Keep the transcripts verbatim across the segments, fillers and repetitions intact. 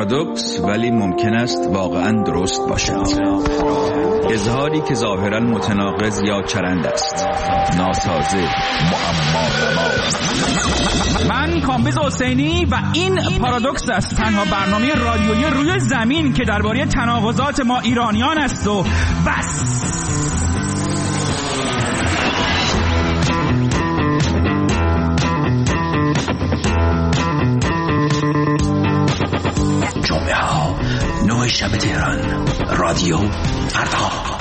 پارادوکس ولی ممکن است واقعا درست باشد. اظهاری که ظاهرا متناقض یا چرند است، ناسازه، معما. من کامبیز حسینی و این پارادوکس است، تنها برنامه رادیویی روی زمین که درباره تناقضات ما ایرانیان است و بس. جمعه ها نه شب تهران، رادیو فردا.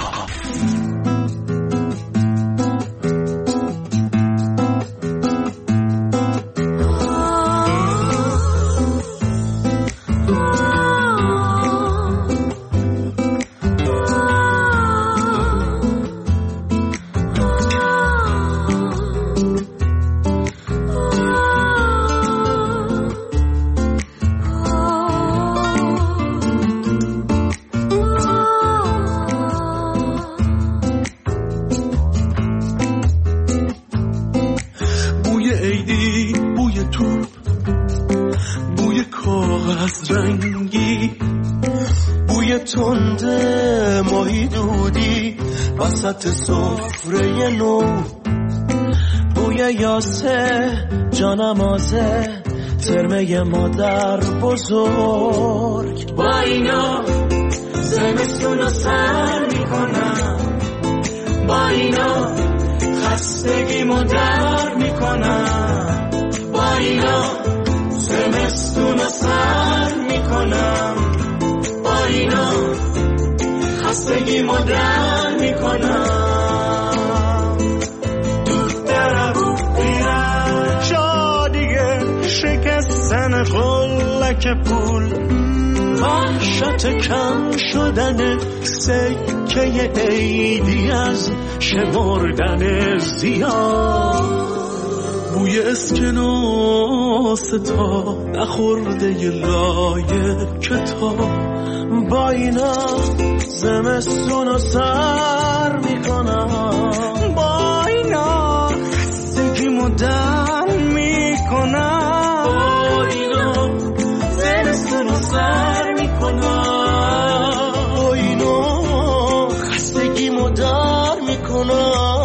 سفره نو، بوی یاسه جانمازه، ترمه مادر بزرگ. با اینا زمستون رو سر میکنم، با اینا خستگیمو در میکنم، با اینا زمستون رو سر میکنم، با اینا خستگیمو در میکنم. شکستن قلک پول، وحشت کم شدن سکه عیدی از شمردن زیاد، بوی اسکناس تا نخورده ی لایه کتاب. با اینا زمستون رو سر میکنم، با اینا خستگیمو در میکنم، سر میکنم، با اینو خستگی مدار میکنم.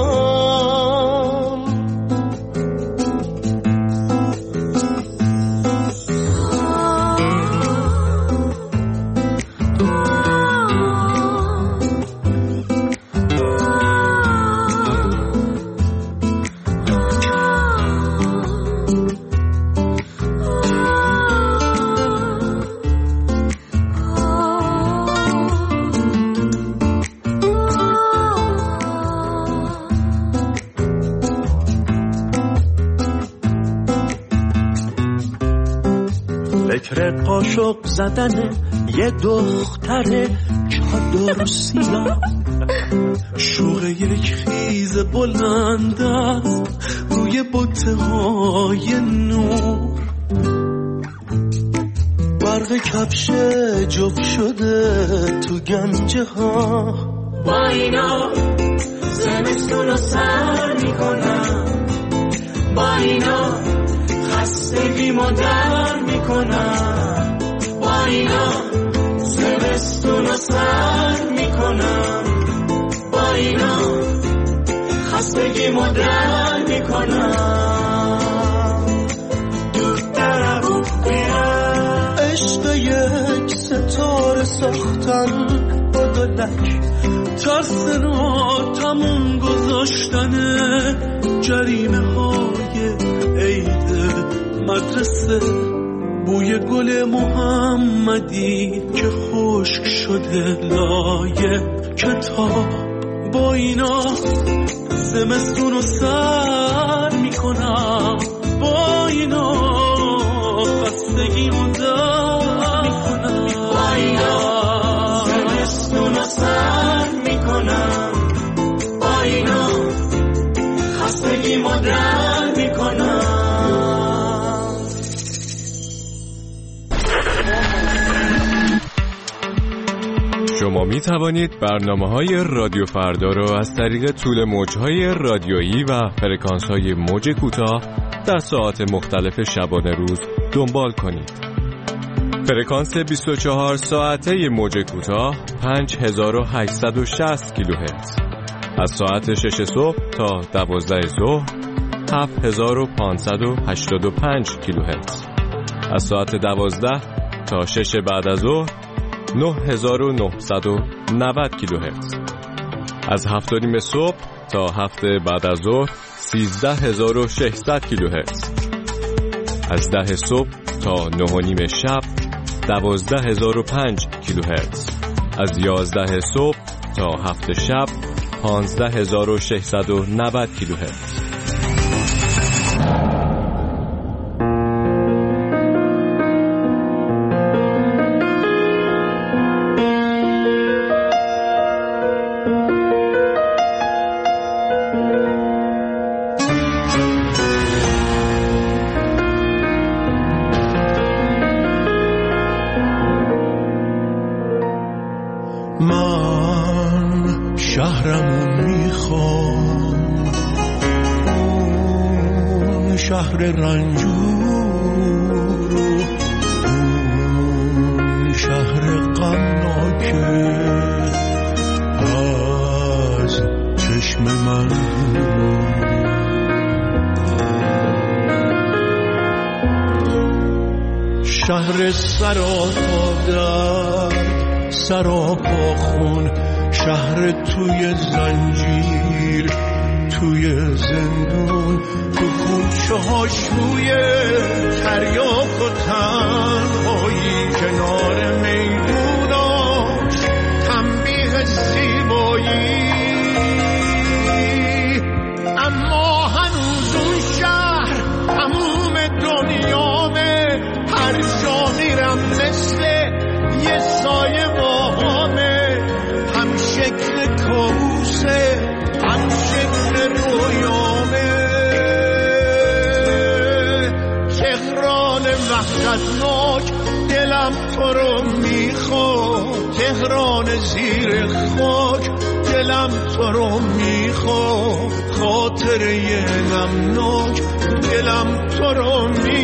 فکر قاشق زدن یه دختر چادر سیاه، شوق یک خیز بلند است روی بوته‌های نور، برق کفش جفت شده تو گنجه ها. با اینا زمستون رو سر میکنم، با اینا خستگیمو در میکنم، با اینا زمستون رو سر میکنم، با اینا خستگیمو در میکنم. دورتر رو بیرم، عشق یک ستاره ساختن با دلک، ترس رو تموم گذاشتن جریمه های عید مدرسه، بوی گل محمدی که خشک شده لایه کتاب. با اینا زمستون رو سر میکنم، با اینا خستگیمو در میکنم، با اینا زمستون رو سر میکنم، با اینا خستگیمو در میکنم. شما می توانید برنامه‌های رادیو فردا را از طریق طول موج‌های رادیویی و فرکانس‌های موج کوتاه در ساعات مختلف شبانه روز دنبال کنید. فرکانس بیست و چهار ساعته موج کوتاه پنج هزار و هشتصد و شصت کیلوهرتز. از ساعت شش صبح تا دوازده ظهر هفت هزار و پانصد و هشتاد و پنج کیلوهرتز. از ساعت دوازده تا شش بعد از ظهر نه هزار و نهصد و نود کیلوهرتز. از هفت و نیم صبح تا هفت بعد از ظهر سیزده هزار و ششصد کیلوهرتز. از ده صبح تا نه و نیم شب دوازده هزار و پنج کیلوهرتز. از یازده صبح تا هفت شب پانزده هزار و ششصد و نود کیلوهرتز. من شهرمو میخوام، اون شهر رنجور، اون شهر غمناکه از چشم من دور، شهر سراپا درد سراپا خون، شهر توی زنجیر توی زندون، تو کوچه هاش روی تریاک و تنهایی، کنار میدوناش تنبیه زیبایی. اما هنوز اون شهر تموم دنیامه، هر جا میرم مثل یه سایه باهامه، هم شکل کابوسه هم شکل رویامه. تهران وحشتناک دلم تو رو میخواد، تهران زیر خاک دلم تو رو میخواد، خاطره غمناک دلم تو رو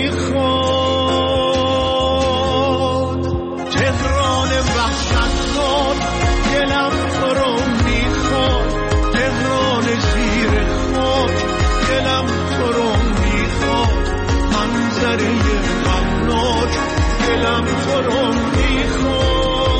میخواد. تهران وحشتناک دلم تو رو میخواد، تهران زیر خاک دلم تو رو میخواد، منظره غمناک دلم تو رو میخواد.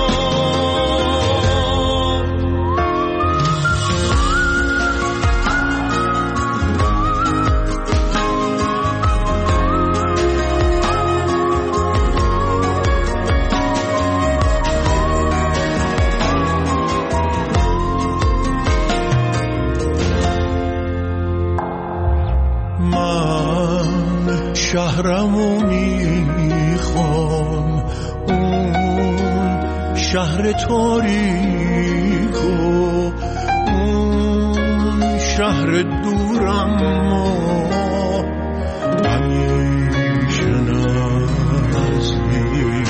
شهرمو میخوام، اون شهر تاریک و اون شهر دورم، ما همیشه نزدیک،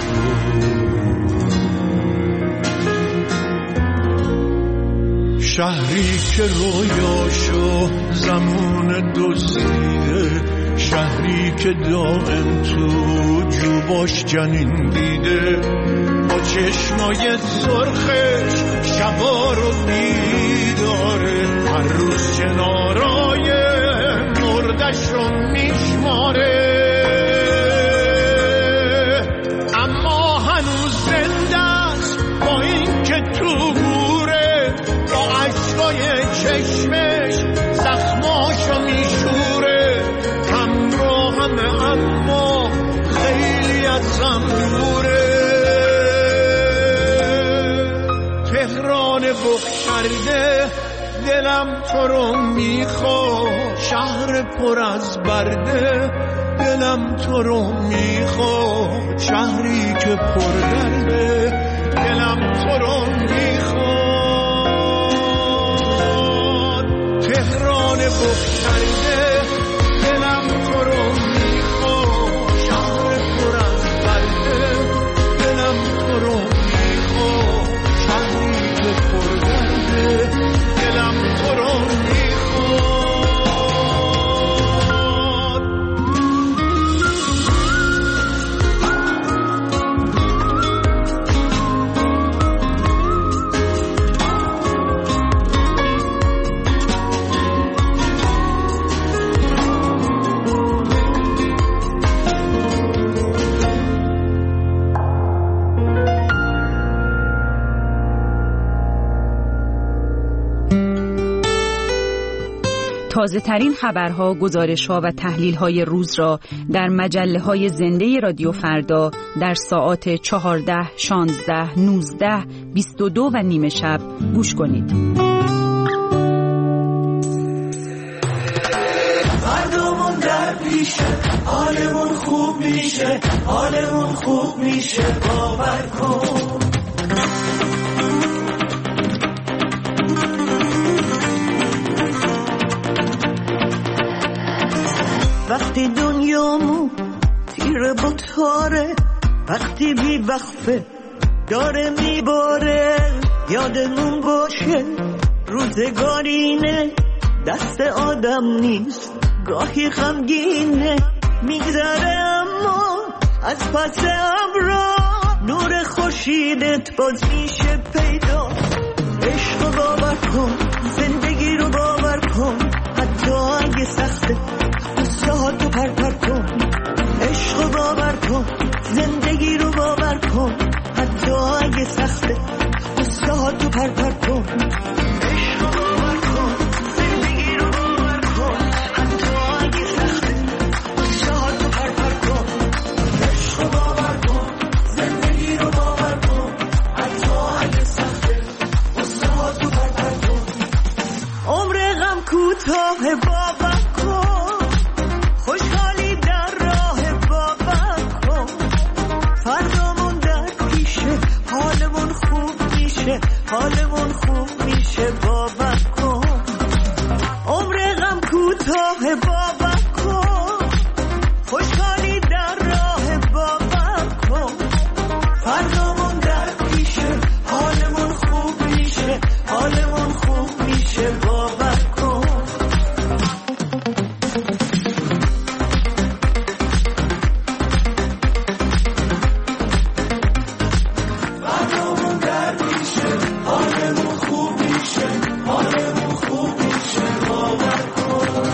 شهری که رویاشو زمان دزدیده، شهری که دائم تو جوباش جنین دیده، با چشمای سرخش شبا رو بیداره، هر روز کنارای مردش رو میشماره. اما هنوز زنده است با این که تو گوره، با عشقای چشمش زخماشو میشوره، اما خیلی ازم دوره. تهران بخشرده دلم تو رو میخواد، شهر پر از برده دلم تو رو میخواد، شهری که پر درده دلم تو رو میخواد. تهران بخشرده دلم تو رو میخواد، شهر پر از برده دلم تو رو میخواد، شهری که پر درده دلم تو رو میخواد. تازه ترین خبرها، گزارشها و تحلیل‌های روز را در مجله‌های زنده رادیو فردا در ساعات چهارده، شانزده، نوزده، بیست و دو و نیم شب گوش کنید. فردامون در پیشه، حالمون خوب میشه، حالمون خوب میشه، باور کن. وقتی دنیامون تیره با تاره، وقتی بی وقفه داره میباره، یادمون باشه روزگارینه، دست آدم نیست، گاهی غمگینه، میگذره اما از پس ابرا نور خورشیدت باز میشه پیدا. عشق رو باور کن، زندگی رو باور کن، حتی اگه سخته قصه ها تو پر پر کن. عشق رو باور کن، زندگی رو باور کن، حتی اگه سخته قصه ها تو پر پر کن. عشق رو باور کن، زندگی رو باور کن، حتی اگه سخته قصه ها تو پر پر کن. عشق رو باور کن، زندگی رو باور کن، حتی اگه سخته قصه ها تو پر پر کن. عمر غم کوتاه باور کن، خوشحالی در راه باور کن. فردامون در پیشه، حالمون خوب میشه، حالمون خوب میشه، باور کن. عمر غم کوتاه باور کن، خوشحالی در راه باور کن. فردامون در پیشه، حالمون خوب میشه، حالمون خوب میشه، باور کن. فردامون در پیشه، حالمون خوب میشه، حالمون خوب میشه، باور کن.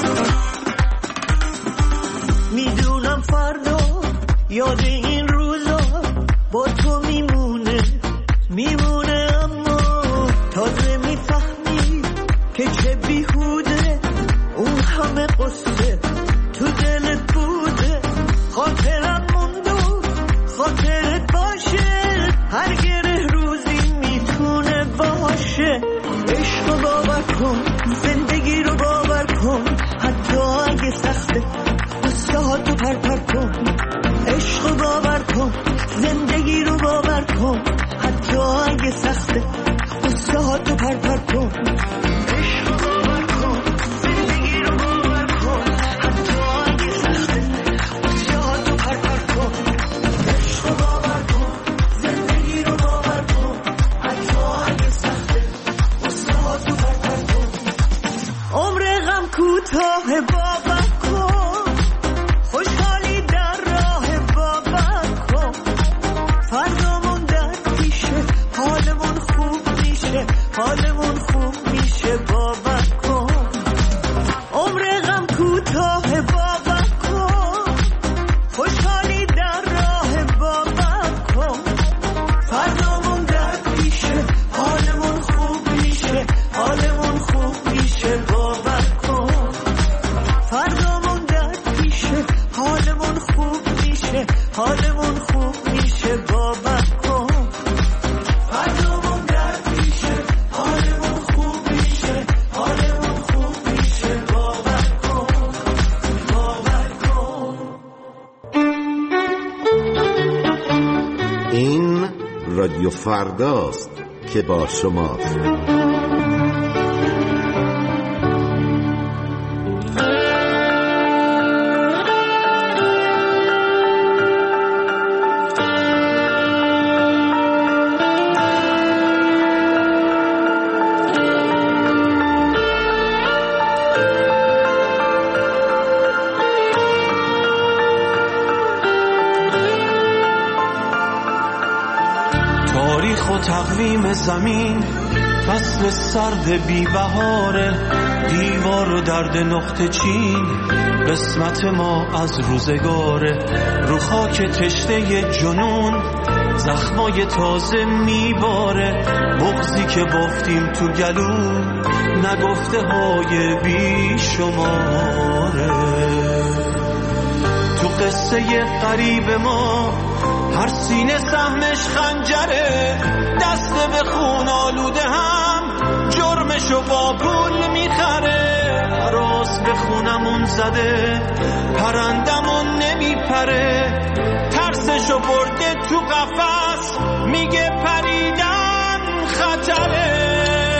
میدونم فردا یاد این روزا با تو میمونه، میمونه، اما تازه میفهمی که چه بیهوده اون همه قصه تو دلت بوده. خاطرم مونده، خاطرت باشه، هر گره روزی میتونه باشه. عشق رو باور کن، زندگی رو باور کن، حتی اگه سخته قصه ها تو پر پر کن. عشق رو باور کن، زندگی رو باور کن، حتی اگه سخته قصه ها تو پر پر کن. عشق رو باور کن، زندگی رو باور کن، حتی اگه سخته قصه ها تو پر پر کن. عشق رو باور کن، زندگی رو باور کن، حتی اگه سخته قصه ها تو پر پر کن. عمر غم کوتاه باور کن، خوشحالی در راه باور کن. فردامون در پیشه، حالمون خوب میشه، حالمون خوب میشه، باور کن. عمر غم کوتاه باور کن، خوشحالی در راه باور کن. فردامون در پیشه، حالمون خوب میشه، حالمون خوب میشه، باور کن. فردامون در پیشه، حالمون خوب میشه، حالمون خوب میشه، باور کن. فردامون در پیشه، حالمون خوب میشه، حالمون خوب میشه، باور کن، باور کن. این رادیو فرداست که با شماست. تاریخ و تقویم زمین، فصل سرد بی بهاره، دیوار و درد نقطه چین، قسمت ما از روزگاره. رو خاک تشنه جنون زخمای تازه میباره، بغضی که بافتیم تو گلو، نگفته های بی شماره. تو قصه قریب ما هر سینه سهمش خنجره، دست به خون آلوده هم جرمشو با پول میخره. عراس به خونمون زده، پرندمون نمیپره، ترسشو برده تو قفس، میگه پریدن خطره.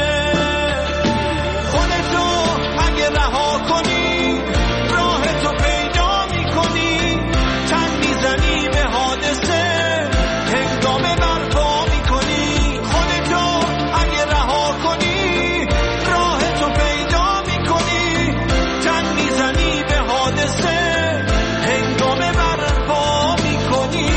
خودتو اگه رها کنی، راهتو پیدا میکنی، تن میزنی به حادثه، هنگامه برپا میکنی. خودتو اگه رها کنی، راهتو پیدا میکنی، تن میزنی به حادثه، هنگامه برپا میکنی.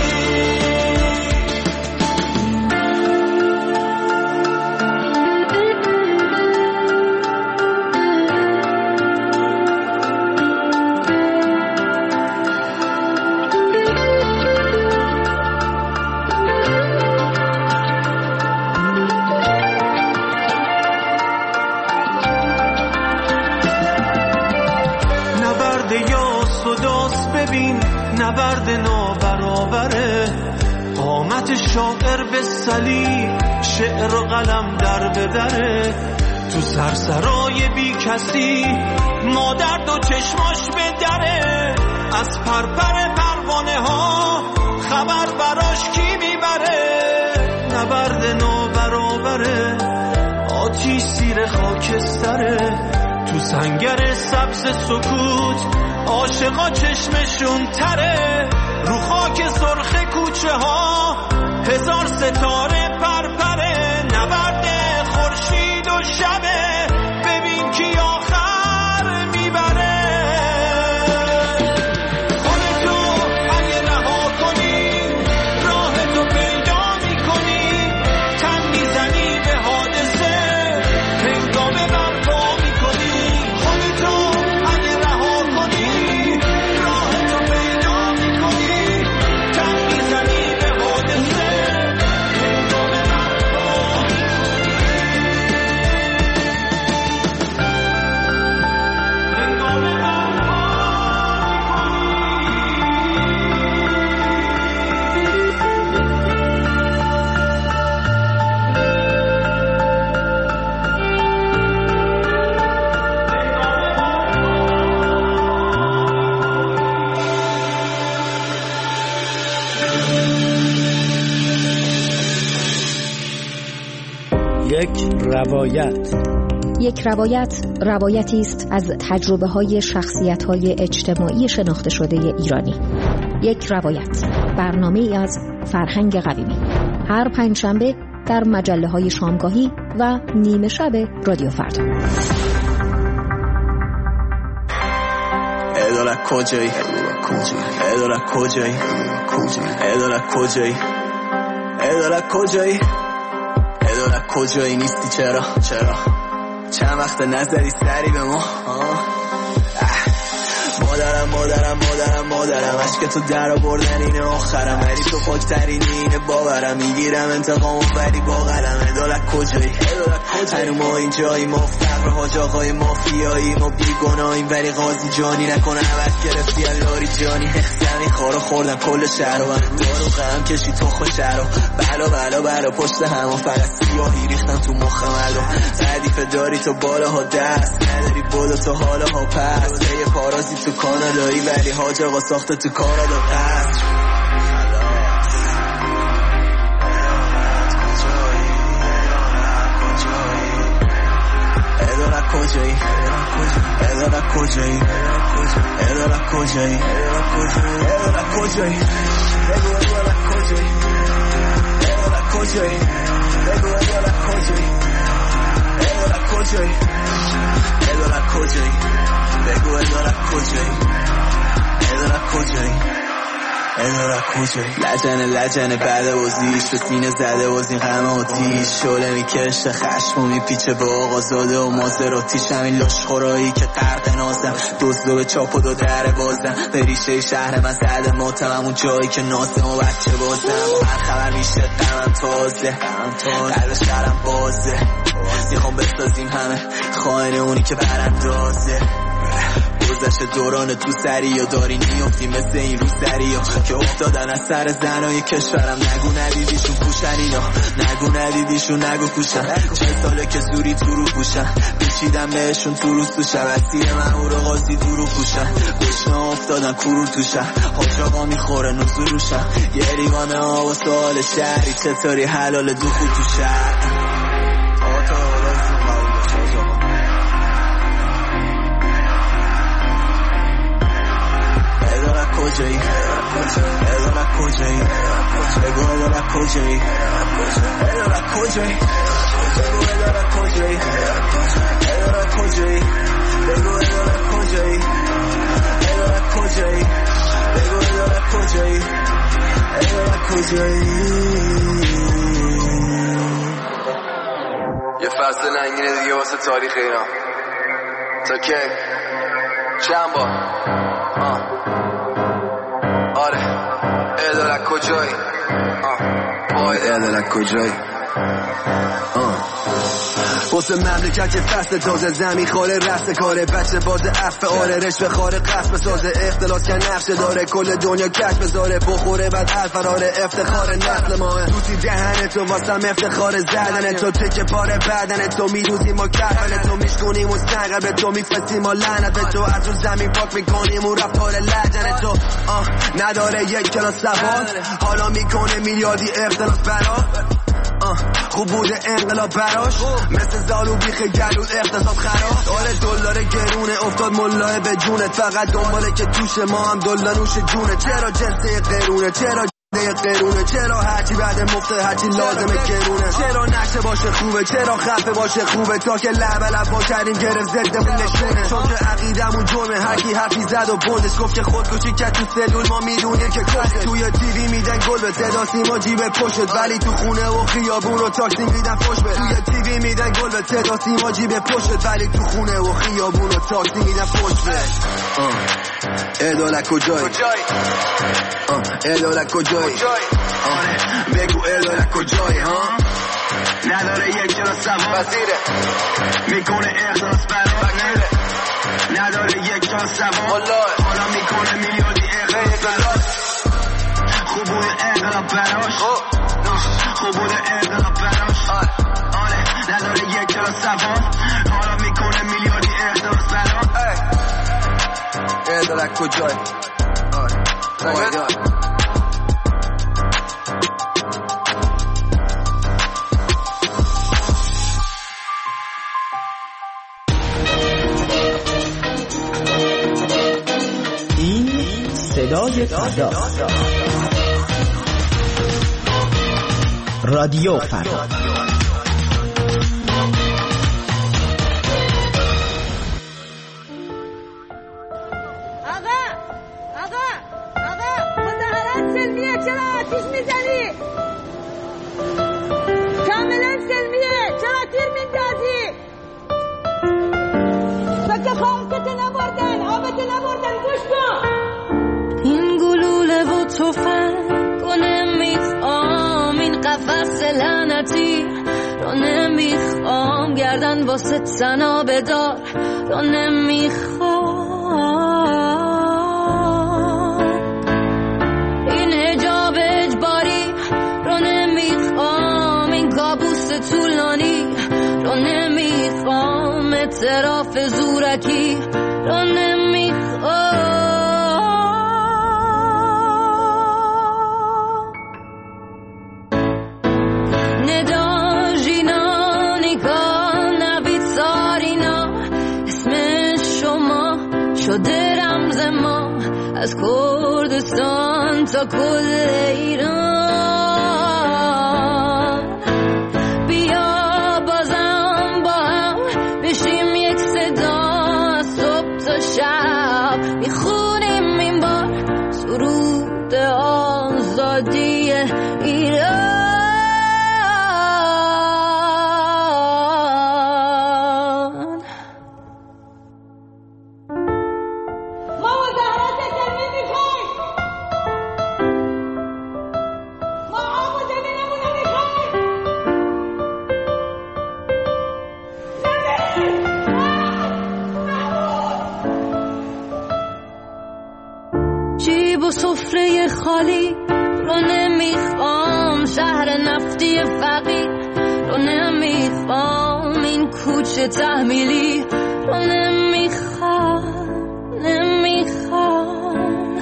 ببین نبرد نابرابره، قامت شاعر به سلی، شعر و قلم در بدره. تو سرسرای بی کسی مادر دو چشماش به دره، از پرپر پروانه ها خبر براش کی میبره. نبرد نابرابره، آتیش زیر خاکستره، تو سنگر سبز سکوت عاشقا چشمشون تره. رو خاک سرخ کوچه ها هزار ستاره پرپره. نبرد خورشید و شبه، ببین کی آخر میبره. خودتو اگه رها کنی، راهتو پیدا میکنی، تن میزنی به حادثه، هنگامه برپا میکنی. خودتو اگه رها کنی، راهتو پیدا میکنی، تن میزنی به حادثه، هنگامه برپا میکنی. هنگامه برپا یک روایت. یک روایت روایتی است از تجربه های شخصیت های اجتماعی شناخته شده ایرانی. یک روایت، برنامه ای از فرهنگ قویمی، هر پنجشنبه در مجله های شامگاهی و نیمه شب رادیو فردا. اداره کجایی؟ اداره کجایی؟ اداره کجایی؟ اداره کجایی؟ اداره کجایی نیستی؟ چرا؟ چرا؟ چند وقت نظری سری به ما؟ مادرم مادرم مادرم مادرم، عشق تو در بردن اینه آخرم، ولی تو پاکترینی اینه باورم، میگیرم انتقامو ولی با قلم. ادالت کجایی؟ هنو ما اینجایی، ما فقر حاج آقای مافیایی، ما بیگناهیم ولی قاضی جانی نکنه عوض گرفتی الاری جانی. زمین خارو خوردم کل شهر و دارو غم کشی تو خوش شهر و بلا بلا بلا پشت هم و فقط سیاهی ریختم تو مخم الان. ردیف داری تو بالاها دست نداری، بودو تو حالاها پس یه پارازی تو کانادایی، ولی حاج آقا ساخته تو کانادا قصر. ادالت کجایی؟ ادالت کجایی؟ ادالت کجایی؟ ادالت کجایی؟ بگو ادالت کجایی؟ ادالت کجایی؟ بگو ادالت کجایی؟ ادالت کجایی؟ ادالت کجایی؟ بگو ادالت کجایی؟ ادالت کجایی؟ اداره کجایی لجنه لجنه بعد بازیش به سینه زده باز این غم آتیش شعله میکشه خشم و میپیچه به آقا زاده و مازراتیش همین لاشخورایی که غرق نازم دزدو به چاپ و دو در بازم به ریشه شهر من زده ماتم همون جایی که نازم و بچه بازم هر خبر میشه غمم تازه قلب شهرم بازه میخوام بسازیم همه خواهن اونی که براندازه گذشت دوران تو سری یا داری نیفتی مثل این رو سری ها که افتادن از سر زنای کشورم نگو ندیدیشون پوشن اینا نگو ندیدیشون نگو پوشن چه ساله که زوری تو رو پوشن پیچیدم بهشون تو رو سوشن وسیع مهور و غازی تو رو پوشن گشنه افتادن کرور توشن حاج آقا میخوره نزول روشن یه ریوانه ها و سوال شهری چطوری حلال دو خود تو شهر کجایی اداره کجایی بگو اداره کجایی اداره کجایی بگو اداره کجایی اداره کجایی بگو اداره کجایی اداره کجایی بگو اداره کجایی اداره کجایی یه فصل ننگینه دیگه واسه تاریخ ایران تا کی چند بار آه آره اداره کجایی آه اداره کجایی آه واسه مملکت که فصل تازه زمین خاره رست کاره بچه باز عفه آره رشوه خاره قصب سازه اختلاس که نقشه داره کل دنیا کش بذاره بخوره بعد الفراره افتخار نسل ماه دوتی دهنه تو واسم افتخار زدنه تو تکه پاره بدنه تو میدوزیم و کفنه تو میشکنیم و سنگر به تو میفستیم و لعنت به تو از اون زمین پاک میکنیم و رفتار لجنه تو آه نداره یک کلاس سواد حالا میکنه میلیاردی اختلاس برا خوب بوده انقلاب براش مثل زالو بیخ گلود اقتصاد خراب آره دلار گرونه افتاد ملاه به جونه فقط دنباله که توش ما هم دلار نوش جونه چرا جنسه قرونه چرا قرونه چرا هرچی بعد مفته هرچی لازمه گرونه چرا نشه باشه خوبه چرا خفه باشه خوبه تا که لب لب با کردیم گرفت زدمون نشونه چون که عقیدمون جرمه هرکی حرفی زد و بندش گفت که خودکشی کرد تو سلول ما میدونیم که کشه توی تیوی میدن گل به صدا سیما جیب پشت ولی تو خونه و خیابون و تاکسی میدن فوش به توی تیوی میدن گل به صدا سیما جیب پشت ولی تو خونه و خیابون و تاکسی میدن فوش به اداره کجایی اداره کجایی آره بگو اداره کجایی ها نداره یک جا سواد وزیره میکنه احساس برای نداره یک جا سواد حالا میکنه میلیاردی احساس خوب بوده انقلاب براش خوب بوده انقلاب براش آره نداره یک جا سواد حالا میکنه میلیاردی احساس براش اداره کجایی آره صدای فردا رادیو فردا گردن واسه سنا بدار رو نمیخوام این حجاب اجباری رو نمیخوام این کابوس طولانی رو نمیخوام اعتراف زورکی رو نمیخوام شده رمز ما از کردستان تا کل ایران بیا بازم با هم بشیم یک صدا از صبح تا شب میخونیم این بار سرود ایران. و سفره خالی رو نمیخوام، شهر نفتی فقیر رو نمیخوام، این کوچه تحمیلی رو نمیخوام نمیخوام،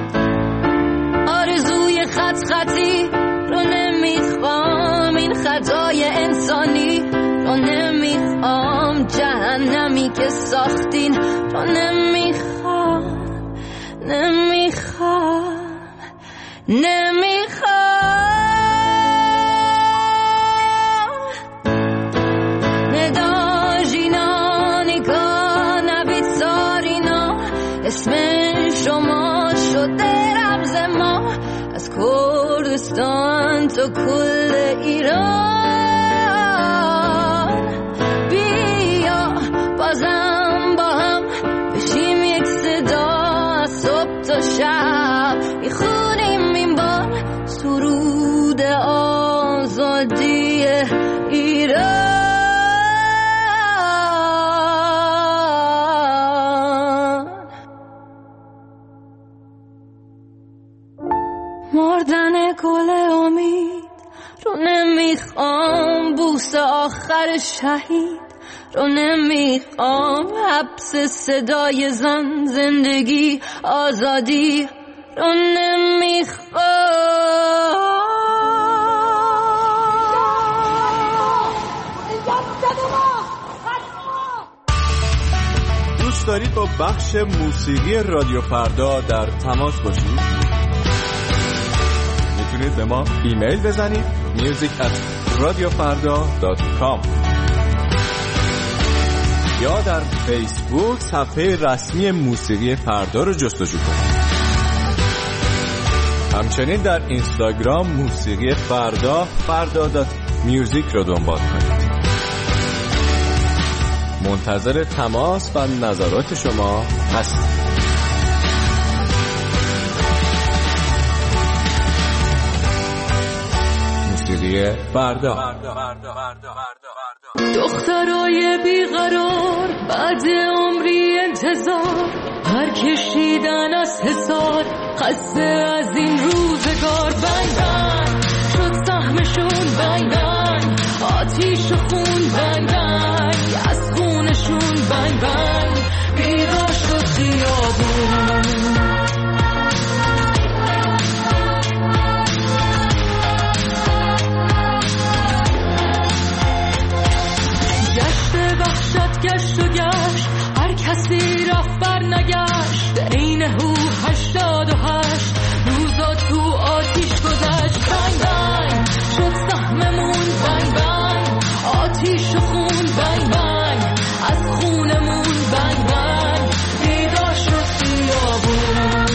آرزوی خط خطی رو نمیخوام، این خطای انسانی رو نمیخوام، جهنمی که ساختین رو نمیخوام نمیخوام نمیخوام. نداجینا نگاه نبید سارینا، اسم شما شده رمز ما، از کردستان تا کل ایران. بیا بازم با هم بشیم یک صدا، صبح تا شب میخونیم این بار سرود آزادی ایران. مردن گل امید رو نمیخوام، بوس آخر شهید رو نمیخوام، حبس صدای زن، زندگی آزادی رو نمیخوام. دوست دارید با بخش موسیقی رادیو فردا در تماس باشید؟ میتونید به ما ایمیل بزنید music at radiofarda dot com یا در فیسبوک صفحه رسمی موسیقی فردا رو جستجو کنید. همچنین در اینستاگرام موسیقی فردا فردا دات میوزیک رو دنبال کنید. منتظر تماس و نظرات شما هستم. موسیقی فردا. دخترای بیقرار بعد عمری انتظار، هر کشیدن از حسار، خسته از این روزگار. بنگ بنگ شد سهمشون، بنگ بنگ آتیش و خون، بنگ بنگ از خونشون، بنگ بنگ بیدار شد خیابون. گشت و گشت هر کسی رفت بر نگشت، این هو هشتاد و هشت روزا تو آتیش گذشت. بنگ بنگ شد سهممون، بنگ بنگ آتیش و خون، بنگ بنگ از خونمون، بنگ بنگ بیدار شد خیابون.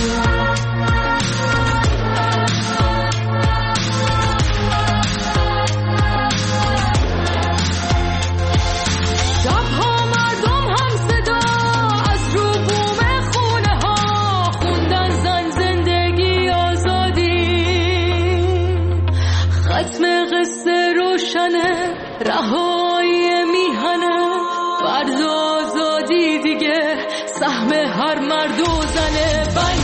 رهایی میهنه فرد آزادی دیگه، سهم هر مرد و زنه. بنگ